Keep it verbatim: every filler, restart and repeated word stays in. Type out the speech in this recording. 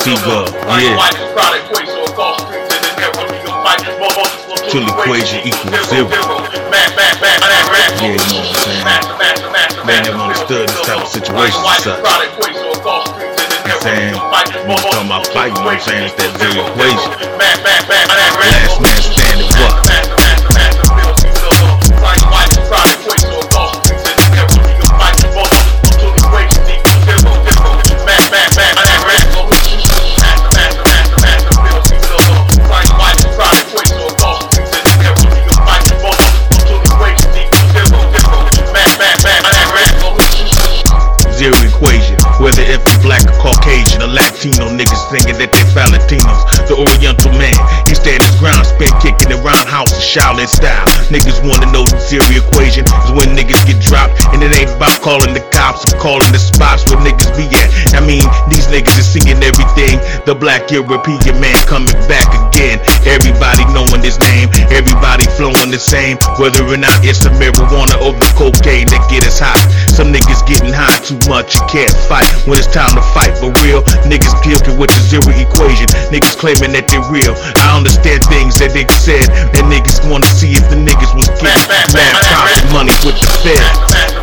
T-Gov, yeah. Till equation equals zero. Yeah, you know what I'm saying? Man never understood this type of situation and such. You know what I'm saying? When you talking about fight, you know what I'm saying? It's that zero equation. Last man standing what? Zero equation, whether if you're black or Caucasian, or Latino niggas thinking that they Latinos. The Oriental man, he stand his ground, spin kicking the roundhouse in Shaolin style. Niggas wanna know the zero equation is when niggas get dropped, and it ain't about calling the cops or calling the spots where niggas be at. I mean, these niggas is seeing everything. The black European man coming back again. Everybody knowing his name, everybody flowing the same, whether or not it's the marijuana or the cocaine that get us hot. Some niggas getting high too much, you can't fight when it's time to fight for real. Niggas guilty with the zero equation, niggas claiming that they real. I understand things that niggas said, and niggas wanna see if the niggas was getting mad profit money with the Fed.